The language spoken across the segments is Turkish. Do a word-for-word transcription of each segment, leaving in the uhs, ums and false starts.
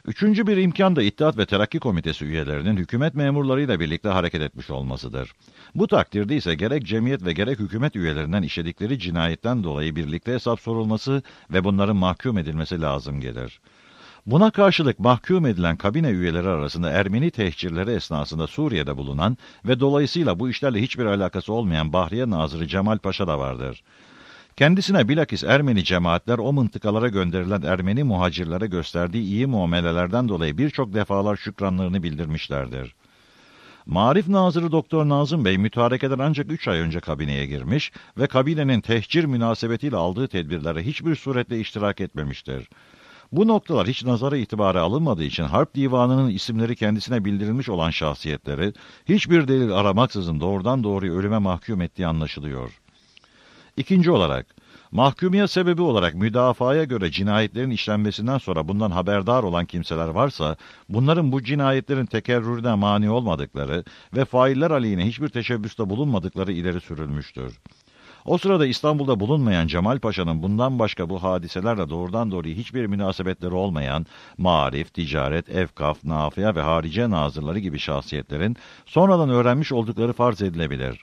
Üçüncü bir imkan da İttihat ve Terakki Komitesi üyelerinin hükümet memurlarıyla birlikte hareket etmiş olmasıdır. Bu takdirde ise gerek cemiyet ve gerek hükümet üyelerinden işledikleri cinayetten dolayı birlikte hesap sorulması ve bunların mahkum edilmesi lazım gelir. Buna karşılık mahkum edilen kabine üyeleri arasında Ermeni tehcirleri esnasında Suriye'de bulunan ve dolayısıyla bu işlerle hiçbir alakası olmayan Bahriye Nazırı Cemal Paşa da vardır. Kendisine bilakis Ermeni cemaatler o mıntıkalara gönderilen Ermeni muhacirlere gösterdiği iyi muamelelerden dolayı birçok defalar şükranlarını bildirmişlerdir. Marif Nazırı Doktor Nazım Bey mütarekeden ancak üç ay önce kabineye girmiş ve kabinenin tehcir münasebetiyle aldığı tedbirlere hiçbir suretle iştirak etmemiştir. Bu noktalar hiç nazara itibara alınmadığı için Harp Divanı'nın isimleri kendisine bildirilmiş olan şahsiyetleri hiçbir delil aramaksızın doğrudan doğruya ölüme mahkum ettiği anlaşılıyor. İkinci olarak, mahkumiyet sebebi olarak müdafaya göre cinayetlerin işlenmesinden sonra bundan haberdar olan kimseler varsa, bunların bu cinayetlerin tekerrürüne mani olmadıkları ve failler aleyhine hiçbir teşebbüste bulunmadıkları ileri sürülmüştür. O sırada İstanbul'da bulunmayan Cemal Paşa'nın bundan başka bu hadiselerle doğrudan doğruya hiçbir münasebetleri olmayan marif, ticaret, evkaf, nafıya ve harice nazırları gibi şahsiyetlerin sonradan öğrenmiş oldukları farz edilebilir.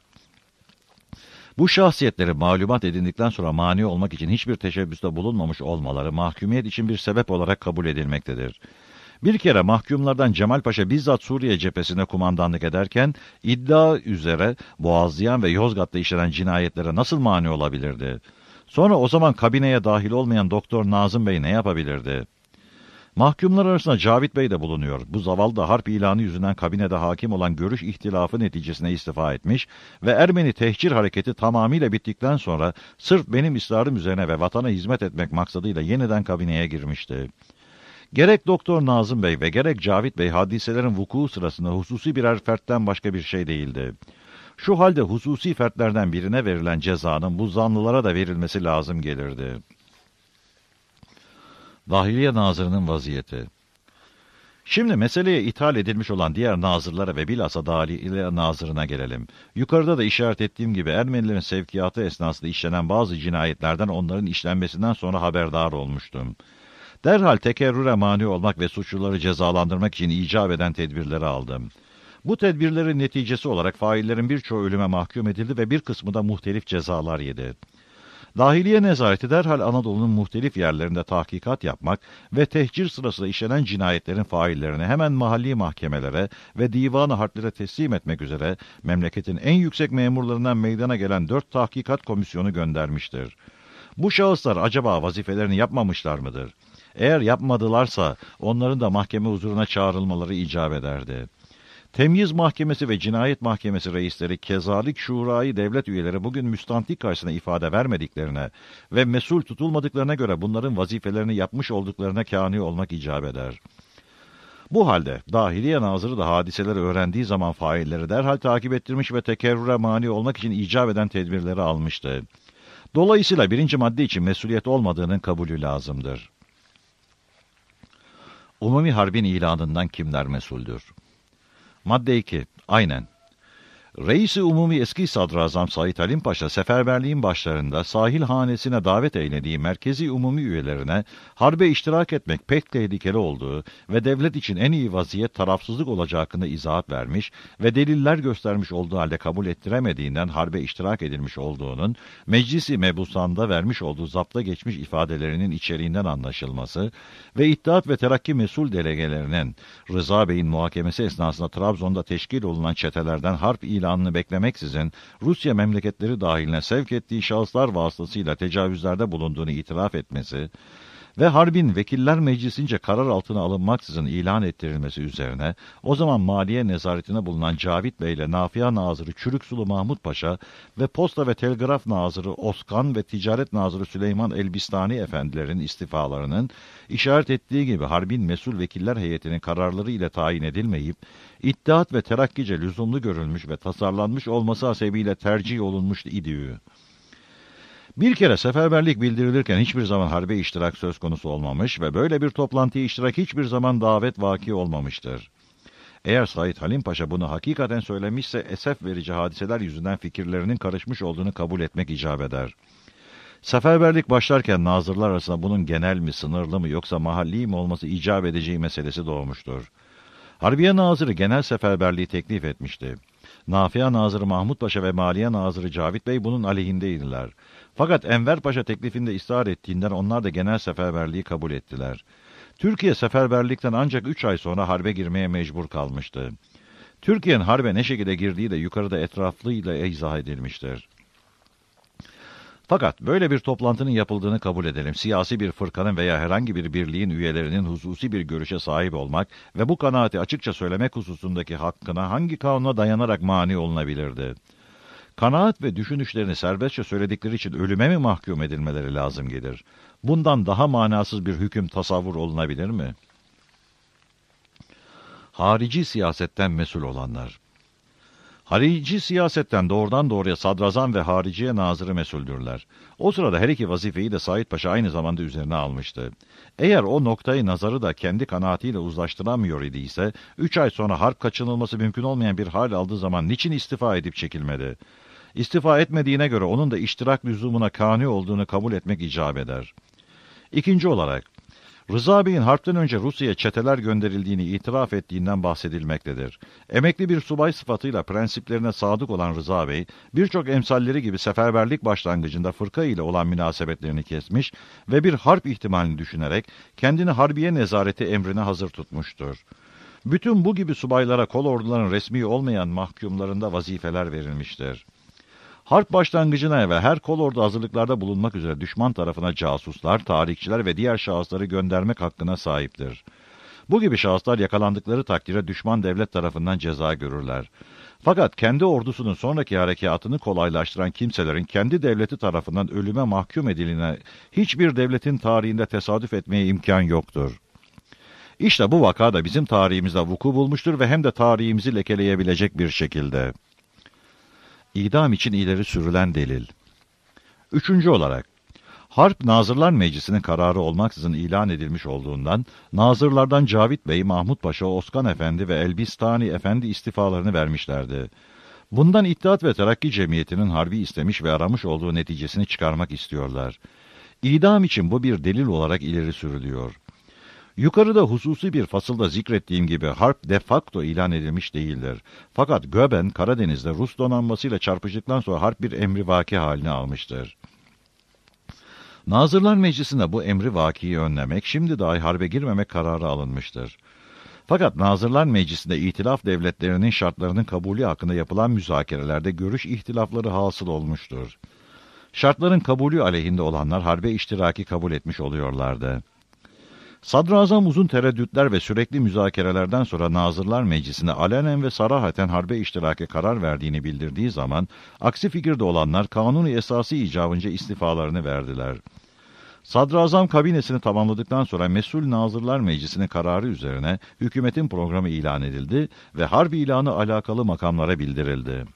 Bu şahsiyetleri malumat edindikten sonra mani olmak için hiçbir teşebbüste bulunmamış olmaları mahkumiyet için bir sebep olarak kabul edilmektedir. Bir kere mahkumlardan Cemal Paşa bizzat Suriye cephesine kumandanlık ederken iddia üzere Boğazlayan ve Yozgat'ta işlenen cinayetlere nasıl mani olabilirdi? Sonra o zaman kabineye dahil olmayan Doktor Nazım Bey ne yapabilirdi? Mahkumlar arasında Cavit Bey de bulunuyor. Bu zavallı da harp ilanı yüzünden kabinede hakim olan görüş ihtilafı neticesinde istifa etmiş ve Ermeni tehcir hareketi tamamıyla bittikten sonra sırf benim ısrarım üzerine ve vatana hizmet etmek maksadıyla yeniden kabineye girmişti. Gerek Doktor Nazım Bey ve gerek Cavit Bey hadiselerin vuku sırasında hususi birer fertten başka bir şey değildi. Şu halde hususi fertlerden birine verilen cezanın bu zanlılara da verilmesi lazım gelirdi. Dahiliye Nazırı'nın vaziyeti. Şimdi meseleye ithal edilmiş olan diğer nazırlara ve bilhassa Dahiliye Nazırı'na gelelim. Yukarıda da işaret ettiğim gibi Ermenilerin sevkiyatı esnasında işlenen bazı cinayetlerden onların işlenmesinden sonra haberdar olmuştum. Derhal tekerrüre mani olmak ve suçluları cezalandırmak için icap eden tedbirleri aldım. Bu tedbirlerin neticesi olarak faillerin birçoğu ölüme mahkum edildi ve bir kısmı da muhtelif cezalar yedi. Dahiliye nezareti derhal Anadolu'nun muhtelif yerlerinde tahkikat yapmak ve tehcir sırasında işlenen cinayetlerin faillerini hemen mahalli mahkemelere ve divan-ı harplere teslim etmek üzere memleketin en yüksek memurlarından meydana gelen dört tahkikat komisyonu göndermiştir. Bu şahıslar acaba vazifelerini yapmamışlar mıdır? Eğer yapmadılarsa onların da mahkeme huzuruna çağrılmaları icap ederdi. Temyiz Mahkemesi ve Cinayet Mahkemesi reisleri kezalik şurayı devlet üyeleri bugün müstantik karşısına ifade vermediklerine ve mesul tutulmadıklarına göre bunların vazifelerini yapmış olduklarına kâni olmak icap eder. Bu halde Dahiliye Nazırı da hadiseleri öğrendiği zaman failleri derhal takip ettirmiş ve tekerrüre mani olmak için icap eden tedbirleri almıştı. Dolayısıyla birinci madde için mesuliyet olmadığının kabulü lazımdır. Umumi harbin ilanından kimler mesuldür? Madde iki. Aynen. Reis-i Umumi eski Sadrazam Said Halim Paşa seferberliğin başlarında sahil hanesine davet eylediği merkezi umumi üyelerine harbe iştirak etmek pek tehlikeli olduğu ve devlet için en iyi vaziyet tarafsızlık olacağı hakkında izahat vermiş ve deliller göstermiş olduğu halde kabul ettiremediğinden harbe iştirak edilmiş olduğunun Meclis-i Mebusan'da vermiş olduğu zapta geçmiş ifadelerinin içeriğinden anlaşılması ve İttihat ve Terakki mesul delegelerinin Rıza Bey'in muhakemesi esnasında Trabzon'da teşkil olunan çetelerden harp ilanını beklemeksizin Rusya memleketleri dahiline sevk ettiği şahıslar vasıtasıyla tecavüzlerde bulunduğunu itiraf etmesi ve harbin vekiller meclisince karar altına alınmaksızın ilan ettirilmesi üzerine o zaman maliye nezaretine bulunan Cavit Bey ile Nafıa Nazırı Çürüksulu Mahmut Paşa ve Posta ve Telgraf Nazırı Oskan ve Ticaret Nazırı Süleyman Elbistani efendilerin istifalarının işaret ettiği gibi harbin mesul vekiller heyetinin kararları ile tayin edilmeyip İttihat ve Terakkice lüzumlu görülmüş ve tasarlanmış olması hasebiyle tercih olunmuş idüğü. Bir kere seferberlik bildirilirken hiçbir zaman harbe iştirak söz konusu olmamış ve böyle bir toplantıya iştirak hiçbir zaman davet vaki olmamıştır. Eğer Said Halim Paşa bunu hakikaten söylemişse esef verici hadiseler yüzünden fikirlerinin karışmış olduğunu kabul etmek icap eder. Seferberlik başlarken nazırlar arasında bunun genel mi, sınırlı mı yoksa mahalli mi olması icap edeceği meselesi doğmuştur. Harbiye Nazırı genel seferberliği teklif etmişti. Nafia Nazırı Mahmut Paşa ve Maliye Nazırı Cavit Bey bunun aleyhindeydiler. Fakat Enver Paşa teklifinde ısrar ettiğinden onlar da genel seferberliği kabul ettiler. Türkiye seferberlikten ancak üç ay sonra harbe girmeye mecbur kalmıştı. Türkiye'nin harbe ne şekilde girdiği de yukarıda etraflıyla izah edilmiştir. Fakat böyle bir toplantının yapıldığını kabul edelim. Siyasi bir fırkanın veya herhangi bir birliğin üyelerinin hususi bir görüşe sahip olmak ve bu kanaati açıkça söylemek hususundaki hakkına hangi kanuna dayanarak mani olunabilirdi? Kanaat ve düşünüşlerini serbestçe söyledikleri için ölüme mi mahkum edilmeleri lazım gelir? Bundan daha manasız bir hüküm tasavvur olunabilir mi? Harici siyasetten mesul olanlar. Harici siyasetten doğrudan doğruya sadrazam ve hariciye nazırı mesuldürler. O sırada her iki vazifeyi de Said Paşa aynı zamanda üzerine almıştı. Eğer o noktayı nazarı da kendi kanaatiyle uzlaştıramıyor idiyse, üç ay sonra harp kaçınılması mümkün olmayan bir hal aldığı zaman niçin istifa edip çekilmedi? İstifa etmediğine göre onun da iştirak lüzumuna kani olduğunu kabul etmek icap eder. İkinci olarak, Rıza Bey'in harpten önce Rusya'ya çeteler gönderildiğini itiraf ettiğinden bahsedilmektedir. Emekli bir subay sıfatıyla prensiplerine sadık olan Rıza Bey, birçok emsalleri gibi seferberlik başlangıcında fırka ile olan münasebetlerini kesmiş ve bir harp ihtimalini düşünerek kendini harbiye nezareti emrine hazır tutmuştur. Bütün bu gibi subaylara kol orduların resmi olmayan mahkumlarında vazifeler verilmiştir. Harp başlangıcına evvel her kolordu hazırlıklarda bulunmak üzere düşman tarafına casuslar, tarihçiler ve diğer şahısları göndermek hakkına sahiptir. Bu gibi şahıslar yakalandıkları takdirde düşman devlet tarafından ceza görürler. Fakat kendi ordusunun sonraki harekatını kolaylaştıran kimselerin kendi devleti tarafından ölüme mahkum edildiğine hiçbir devletin tarihinde tesadüf etmeye imkan yoktur. İşte bu vaka da bizim tarihimizde vuku bulmuştur ve hem de tarihimizi lekeleyebilecek bir şekilde. İdam için ileri sürülen delil. Üçüncü olarak, harp Nazırlar Meclisi'nin kararı olmaksızın ilan edilmiş olduğundan, nazırlardan Cavit Bey, Mahmut Paşa, Oskan Efendi ve Elbistani Efendi istifalarını vermişlerdi. Bundan İttihat ve Terakki Cemiyeti'nin harbi istemiş ve aramış olduğu neticesini çıkarmak istiyorlar. İdam için bu bir delil olarak ileri sürülüyor. Yukarıda hususi bir fasılda zikrettiğim gibi harp de facto ilan edilmiş değildir. Fakat Göben, Karadeniz'de Rus donanmasıyla çarpıştıktan sonra harp bir emri vaki haline almıştır. Nazırlar Meclisi'nde bu emri vakiyi önlemek, şimdi dahi harbe girmemek kararı alınmıştır. Fakat Nazırlar Meclisi'nde itilaf devletlerinin şartlarının kabulü hakkında yapılan müzakerelerde görüş ihtilafları hasıl olmuştur. Şartların kabulü aleyhinde olanlar harbe iştiraki kabul etmiş oluyorlardı. Sadrazam uzun tereddütler ve sürekli müzakerelerden sonra Nazırlar Meclisi'ne alenen ve sarahaten harbe iştirake karar verdiğini bildirdiği zaman, aksi fikirde olanlar kanuni esası icabınca istifalarını verdiler. Sadrazam kabinesini tamamladıktan sonra mesul Nazırlar Meclisi'nin kararı üzerine hükümetin programı ilan edildi ve harp ilanı alakalı makamlara bildirildi.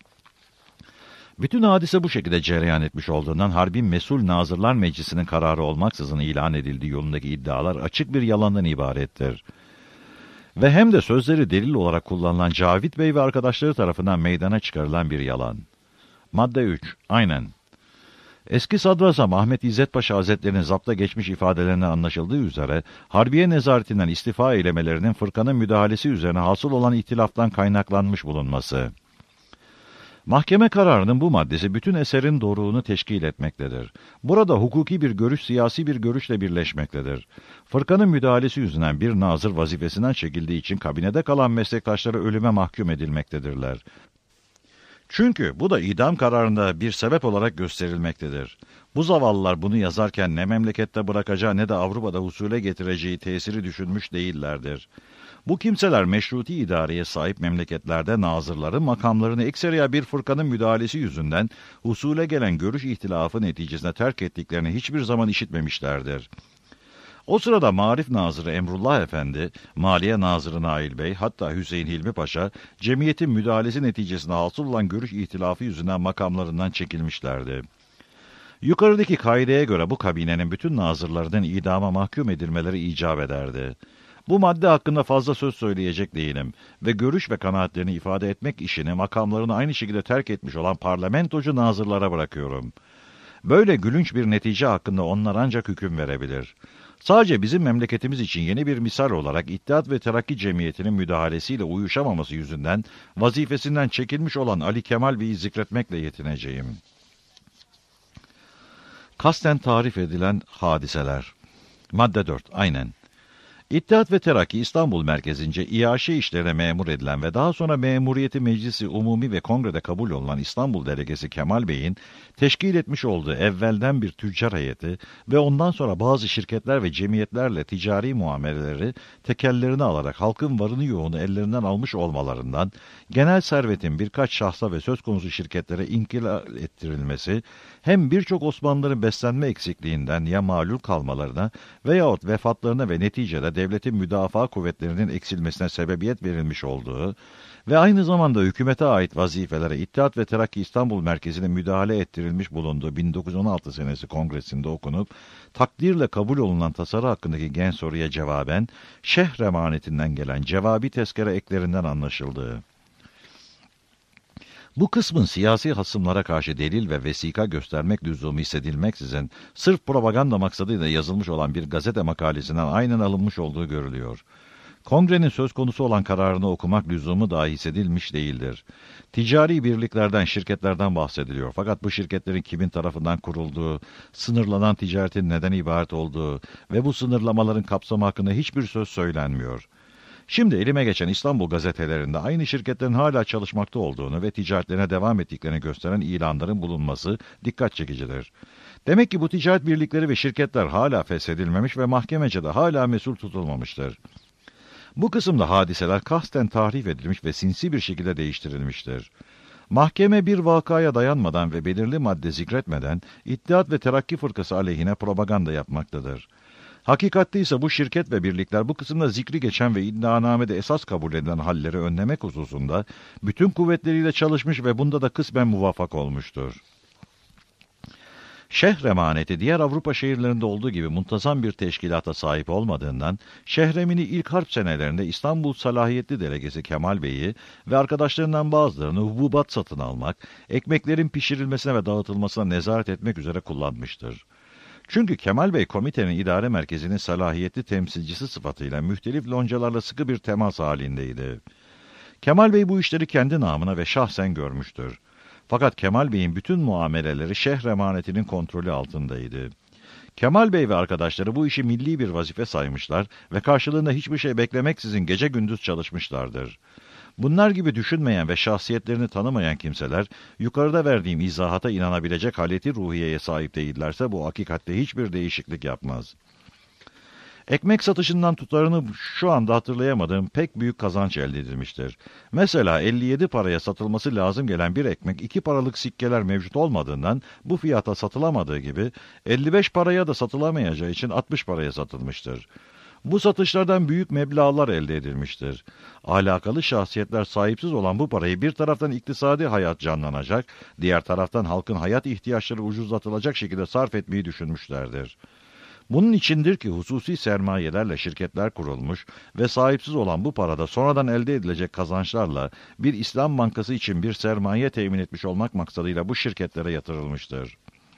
Bütün hadise bu şekilde cereyan etmiş olduğundan harbin mesul Nazırlar Meclisi'nin kararı olmaksızın ilan edildiği yolundaki iddialar açık bir yalandan ibarettir. Ve hem de sözleri delil olarak kullanılan Cavit Bey ve arkadaşları tarafından meydana çıkarılan bir yalan. Madde üç. Aynen. Eski Sadrazam Ahmet İzzet Paşa Hazretleri'nin zapta geçmiş ifadelerine anlaşıldığı üzere, Harbiye Nezaretinden istifa eylemelerinin fırkanın müdahalesi üzerine hasıl olan ihtilaftan kaynaklanmış bulunması. Mahkeme kararının bu maddesi bütün eserin doğruluğunu teşkil etmektedir. Burada hukuki bir görüş siyasi bir görüşle birleşmektedir. Fırkanın müdahalesi yüzünden bir nazır vazifesinden çekildiği için kabinede kalan meslektaşları ölüme mahkum edilmektedirler. Çünkü bu da idam kararında bir sebep olarak gösterilmektedir. Bu zavallılar bunu yazarken ne memlekette bırakacağı ne de Avrupa'da husule getireceği tesiri düşünmüş değillerdir. Bu kimseler meşruti idareye sahip memleketlerde nazırları makamlarını ekseriya bir fırkanın müdahalesi yüzünden husule gelen görüş ihtilafı neticesinde terk ettiklerini hiçbir zaman işitmemişlerdir. O sırada Marif Nazırı Emrullah Efendi, Maliye Nazırı Nail Bey, hatta Hüseyin Hilmi Paşa, cemiyetin müdahalesi neticesinde hasıl olan görüş ihtilafı yüzünden makamlarından çekilmişlerdi. Yukarıdaki kaideye göre bu kabinenin bütün nazırlarının idama mahkum edilmeleri icap ederdi. Bu madde hakkında fazla söz söyleyecek değilim ve görüş ve kanaatlerini ifade etmek işini makamlarını aynı şekilde terk etmiş olan parlamentocu nazırlara bırakıyorum. Böyle gülünç bir netice hakkında onlar ancak hüküm verebilir. Sadece bizim memleketimiz için yeni bir misal olarak İttihat ve Terakki Cemiyeti'nin müdahalesiyle uyuşamaması yüzünden vazifesinden çekilmiş olan Ali Kemal Bey'i zikretmekle yetineceğim. Kasten tarif edilen hadiseler. Madde dört. Aynen. İttihat ve Terakki İstanbul merkezince İAŞ işlerine memur edilen ve daha sonra Memuriyeti Meclisi Umumi ve Kongre'de kabul olunan İstanbul Delegesi Kemal Bey'in teşkil etmiş olduğu evvelden bir tüccar heyeti ve ondan sonra bazı şirketler ve cemiyetlerle ticari muameleleri tekellerine alarak halkın varını yoğunu ellerinden almış olmalarından, genel servetin birkaç şahsa ve söz konusu şirketlere inkılap ettirilmesi, hem birçok Osmanlıların beslenme eksikliğinden ya malul kalmalarına veyahut vefatlarına ve neticede devletin müdafaa kuvvetlerinin eksilmesine sebebiyet verilmiş olduğu ve aynı zamanda hükümete ait vazifelere İttihat ve Terakki İstanbul merkezine müdahale ettirilmiş bulunduğu bin dokuz yüz on altı senesi kongresinde okunup takdirle kabul olunan tasarı hakkındaki gen soruya cevaben Şeyh Remaneti'nden gelen cevabi tezkere eklerinden anlaşıldığı. Bu kısmın siyasi hasımlara karşı delil ve vesika göstermek lüzumu hissedilmeksizin sırf propaganda maksadıyla yazılmış olan bir gazete makalesinden aynen alınmış olduğu görülüyor. Kongrenin söz konusu olan kararını okumak lüzumu dahi hissedilmiş değildir. Ticari birliklerden, şirketlerden bahsediliyor. Fakat bu şirketlerin kimin tarafından kurulduğu, sınırlanan ticaretin neden ibaret olduğu ve bu sınırlamaların kapsamı hakkında hiçbir söz söylenmiyor. Şimdi elime geçen İstanbul gazetelerinde aynı şirketlerin hala çalışmakta olduğunu ve ticaretlerine devam ettiklerini gösteren ilanların bulunması dikkat çekicidir. Demek ki bu ticaret birlikleri ve şirketler hala feshedilmemiş ve mahkemece de hala mesul tutulmamıştır. Bu kısımda hadiseler kasten tahrif edilmiş ve sinsi bir şekilde değiştirilmiştir. Mahkeme bir vakaya dayanmadan ve belirli madde zikretmeden İttihat ve Terakki Fırkası aleyhine propaganda yapmaktadır. Hakikatte ise bu şirket ve birlikler bu kısımda zikri geçen ve iddianamede esas kabul edilen halleri önlemek hususunda bütün kuvvetleriyle çalışmış ve bunda da kısmen muvaffak olmuştur. Şeyh Remaneti diğer Avrupa şehirlerinde olduğu gibi muntazam bir teşkilata sahip olmadığından Şehremini ilk harp senelerinde İstanbul Salahiyetli Delegesi Kemal Bey'i ve arkadaşlarından bazılarını hububat satın almak, ekmeklerin pişirilmesine ve dağıtılmasına nezaret etmek üzere kullanmıştır. Çünkü Kemal Bey komitenin idare merkezinin salahiyetli temsilcisi sıfatıyla muhtelif loncalarla sıkı bir temas halindeydi. Kemal Bey bu işleri kendi namına ve şahsen görmüştür. Fakat Kemal Bey'in bütün muameleleri Şeyh Remaneti'nin kontrolü altındaydı. Kemal Bey ve arkadaşları bu işi milli bir vazife saymışlar ve karşılığında hiçbir şey beklemeksizin gece gündüz çalışmışlardır. Bunlar gibi düşünmeyen ve şahsiyetlerini tanımayan kimseler, yukarıda verdiğim izahata inanabilecek haleti ruhiyeye sahip değillerse bu hakikatte hiçbir değişiklik yapmaz. Ekmek satışından tutarını şu anda hatırlayamadığım pek büyük kazanç elde edilmiştir. Mesela elli yedi paraya satılması lazım gelen bir ekmek iki paralık sikkeler mevcut olmadığından bu fiyata satılamadığı gibi elli beş paraya da satılamayacağı için altmış paraya satılmıştır. Bu satışlardan büyük meblağlar elde edilmiştir. Alakalı şahsiyetler sahipsiz olan bu parayı bir taraftan iktisadi hayat canlanacak, diğer taraftan halkın hayat ihtiyaçları ucuzlatılacak şekilde sarf etmeyi düşünmüşlerdir. Bunun içindir ki hususi sermayelerle şirketler kurulmuş ve sahipsiz olan bu parada sonradan elde edilecek kazançlarla bir İslam bankası için bir sermaye temin etmiş olmak maksadıyla bu şirketlere yatırılmıştır.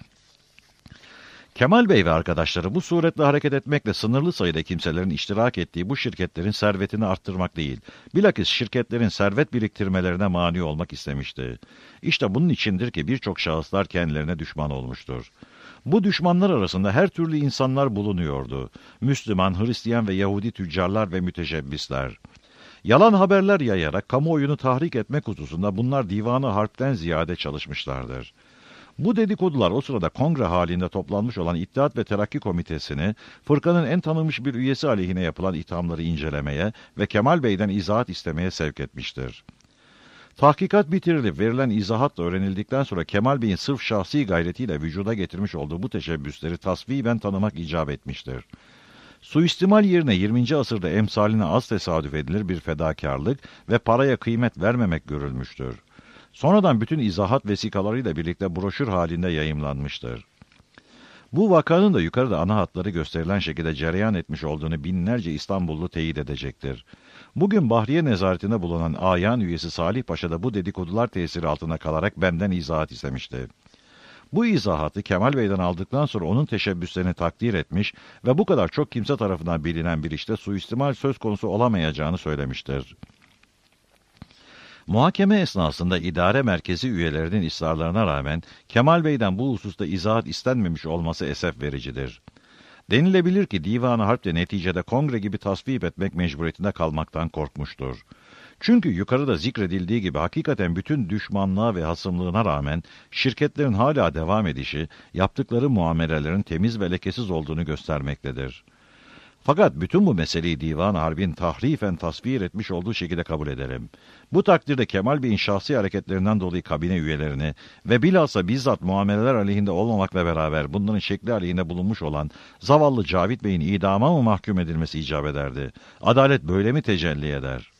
Kemal Bey ve arkadaşları bu suretle hareket etmekle sınırlı sayıda kimselerin iştirak ettiği bu şirketlerin servetini arttırmak değil, bilakis şirketlerin servet biriktirmelerine mani olmak istemişti. İşte bunun içindir ki birçok şahıslar kendilerine düşman olmuştur. Bu düşmanlar arasında her türlü insanlar bulunuyordu. Müslüman, Hristiyan ve Yahudi tüccarlar ve müteşebbisler. Yalan haberler yayarak kamuoyunu tahrik etmek hususunda bunlar divanı harpten ziyade çalışmışlardır. Bu dedikodular o sırada kongre halinde toplanmış olan İttihat ve Terakki Komitesi'ni, fırkanın en tanınmış bir üyesi aleyhine yapılan ithamları incelemeye ve Kemal Bey'den izahat istemeye sevk etmiştir. Tahkikat bitirilip verilen izahatla öğrenildikten sonra Kemal Bey'in sırf şahsi gayretiyle vücuda getirmiş olduğu bu teşebbüsleri tasviben tanımak icap etmiştir. Suistimal yerine yirminci asırda emsaline az tesadüf edilir bir fedakarlık ve paraya kıymet vermemek görülmüştür. Sonradan bütün izahat vesikalarıyla birlikte broşür halinde yayımlanmıştır. Bu vakanın da yukarıda ana hatları gösterilen şekilde cereyan etmiş olduğunu binlerce İstanbullu teyit edecektir. Bugün Bahriye nezaretinde bulunan Ayan üyesi Salih Paşa da bu dedikodular tesiri altında kalarak benden izahat istemişti. Bu izahatı Kemal Bey'den aldıktan sonra onun teşebbüslerini takdir etmiş ve bu kadar çok kimse tarafından bilinen bir işte suistimal söz konusu olamayacağını söylemiştir. Muhakeme esnasında idare merkezi üyelerinin ısrarlarına rağmen Kemal Bey'den bu hususta izahat istenmemiş olması esef vericidir. Denilebilir ki Divan-ı Harp de neticede kongre gibi tasvip etmek mecburiyetinde kalmaktan korkmuştur. Çünkü yukarıda zikredildiği gibi hakikaten bütün düşmanlığa ve hasımlığına rağmen şirketlerin hala devam edişi, yaptıkları muamelelerin temiz ve lekesiz olduğunu göstermektedir. Fakat bütün bu meseleyi Divan-ı Harp'in tahrifen tasvir etmiş olduğu şekilde kabul edelim. Bu takdirde Kemal Bey'in şahsi hareketlerinden dolayı kabine üyelerini ve bilhassa bizzat muameleler aleyhinde olmamakla beraber bunların şekli aleyhinde bulunmuş olan zavallı Cavit Bey'in idama mı mahkum edilmesi icap ederdi? Adalet böyle mi tecelli eder?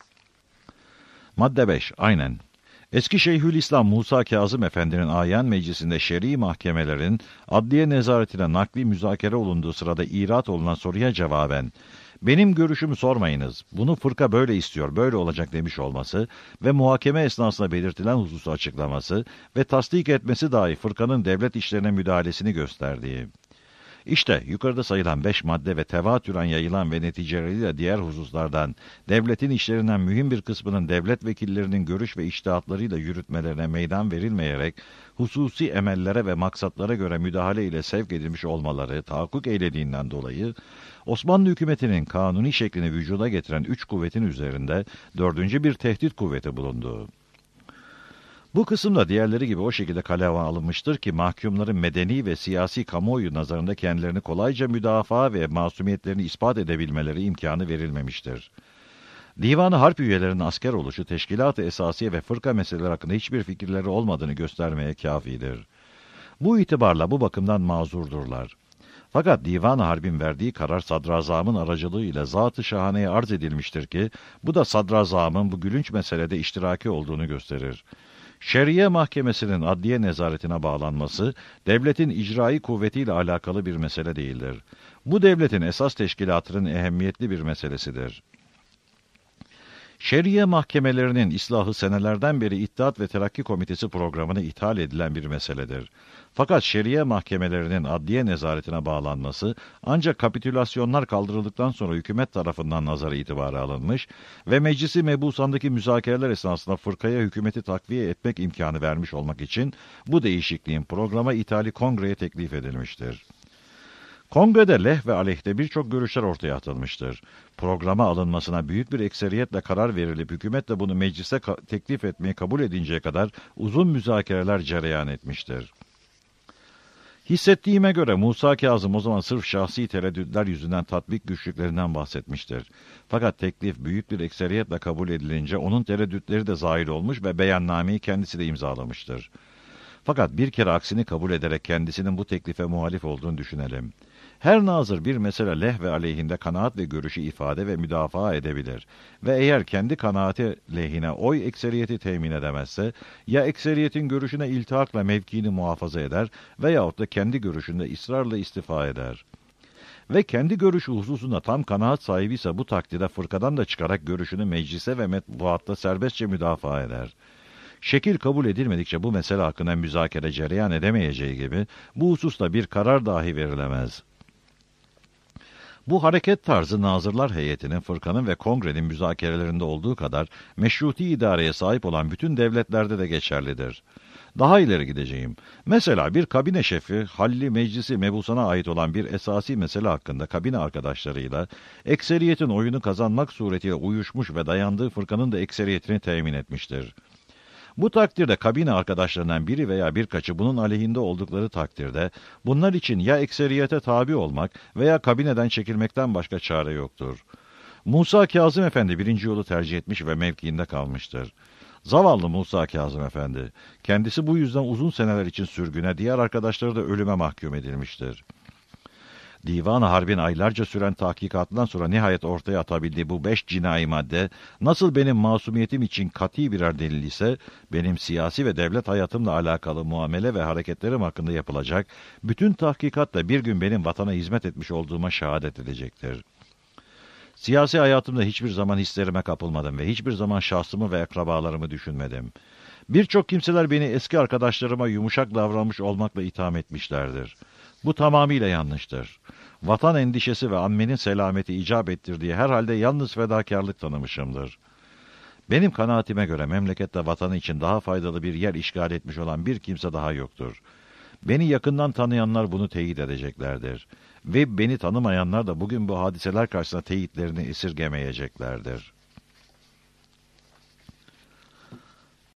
Madde beş. Aynen. Eski Şeyhülislam Musa Kazım Efendi'nin ayan meclisinde şer'i mahkemelerin adliye nezaretine nakli müzakere olunduğu sırada irat olunan soruya cevaben, benim görüşümü sormayınız, bunu fırka böyle istiyor, böyle olacak demiş olması ve muhakeme esnasında belirtilen hususu açıklaması ve tasdik etmesi dahi fırkanın devlet işlerine müdahalesini gösterdiği. İşte yukarıda sayılan beş madde ve tevatüren yayılan ve neticeleriyle diğer hususlardan devletin işlerinden mühim bir kısmının devlet vekillerinin görüş ve içtihatlarıyla yürütmelerine meydan verilmeyerek hususi emellere ve maksatlara göre müdahale ile sevk edilmiş olmaları tahakkuk eylediğinden dolayı Osmanlı hükümetinin kanuni şeklini vücuda getiren üç kuvvetin üzerinde dördüncü bir tehdit kuvveti bulundu. Bu kısımda diğerleri gibi o şekilde kaleme alınmıştır ki mahkumların medeni ve siyasi kamuoyu nazarında kendilerini kolayca müdafaa ve masumiyetlerini ispat edebilmeleri imkanı verilmemiştir. Divan-ı Harp üyelerinin asker oluşu, teşkilat-ı esasiye ve fırka meseleleri hakkında hiçbir fikirleri olmadığını göstermeye kâfidir. Bu itibarla bu bakımdan mazurdurlar. Fakat Divan-ı Harp'in verdiği karar sadrazamın aracılığıyla zat-ı şahaneye arz edilmiştir ki, bu da sadrazamın bu gülünç meselede iştiraki olduğunu gösterir. Şeriye Mahkemesi'nin adliye nezaretine bağlanması, devletin icrai kuvvetiyle alakalı bir mesele değildir. Bu devletin esas teşkilatının ehemmiyetli bir meselesidir. Şeriye mahkemelerinin islahı senelerden beri İttihat ve Terakki Komitesi programına ithal edilen bir meseledir. Fakat şeriye mahkemelerinin adliye nezaretine bağlanması ancak kapitülasyonlar kaldırıldıktan sonra hükümet tarafından nazara itibara alınmış ve meclisi mebusandaki müzakereler esnasında fırkaya hükümeti takviye etmek imkanı vermiş olmak için bu değişikliğin programa ithali kongreye teklif edilmiştir. Kongrede leh ve aleyhte birçok görüşler ortaya atılmıştır. Programa alınmasına büyük bir ekseriyetle karar verilip hükümet de bunu meclise ka- teklif etmeyi kabul edinceye kadar uzun müzakereler cereyan etmiştir. Hissettiğime göre Musa Kazım o zaman sırf şahsi tereddütler yüzünden tatbik güçlüklerinden bahsetmiştir. Fakat teklif büyük bir ekseriyetle kabul edilince onun tereddütleri de zahir olmuş ve beyannameyi kendisi de imzalamıştır. Fakat bir kere aksini kabul ederek kendisinin bu teklife muhalif olduğunu düşünelim. Her nazır bir mesele leh ve aleyhinde kanaat ve görüşü ifade ve müdafaa edebilir. Ve eğer kendi kanaati lehine oy ekseriyeti temin edemezse, ya ekseriyetin görüşüne iltihakla mevkiini muhafaza eder veyahut da kendi görüşünde ısrarla istifa eder. Ve kendi görüşü hususunda tam kanaat sahibi ise bu takdirde fırkadan da çıkarak görüşünü meclise ve metbuatta serbestçe müdafaa eder. Şekil kabul edilmedikçe bu mesele hakkında müzakere cereyan edemeyeceği gibi bu hususta bir karar dahi verilemez. Bu hareket tarzı nazırlar heyetinin, fırkanın ve kongrenin müzakerelerinde olduğu kadar meşruti idareye sahip olan bütün devletlerde de geçerlidir. Daha ileri gideceğim. Mesela bir kabine şefi, halli meclisi mebusana ait olan bir esasi mesele hakkında kabine arkadaşlarıyla ekseriyetin oyunu kazanmak suretiyle uyuşmuş ve dayandığı fırkanın da ekseriyetini temin etmiştir. Bu takdirde kabine arkadaşlarından biri veya birkaçı bunun aleyhinde oldukları takdirde, bunlar için ya ekseriyete tabi olmak veya kabineden çekilmekten başka çare yoktur. Musa Kazım Efendi birinci yolu tercih etmiş ve mevkiinde kalmıştır. Zavallı Musa Kazım Efendi, kendisi bu yüzden uzun seneler için sürgüne, diğer arkadaşları da ölüme mahkum edilmiştir. Divan-ı Harp'in aylarca süren tahkikatından sonra nihayet ortaya atabildiği bu beş cinayi madde, nasıl benim masumiyetim için kat'i birer delil ise, benim siyasi ve devlet hayatımla alakalı muamele ve hareketlerim hakkında yapılacak, bütün tahkikat da bir gün benim vatana hizmet etmiş olduğuma şehadet edecektir. Siyasi hayatımda hiçbir zaman hislerime kapılmadım ve hiçbir zaman şahsımı ve akrabalarımı düşünmedim. Birçok kimseler beni eski arkadaşlarıma yumuşak davranmış olmakla itham etmişlerdir. Bu tamamıyla yanlıştır. Vatan endişesi ve ammenin selameti icap ettirdiği herhalde yalnız fedakarlık tanımışımdır. Benim kanaatime göre memlekette vatanı için daha faydalı bir yer işgal etmiş olan bir kimse daha yoktur. Beni yakından tanıyanlar bunu teyit edeceklerdir. Ve beni tanımayanlar da bugün bu hadiseler karşısında teyitlerini esirgemeyeceklerdir.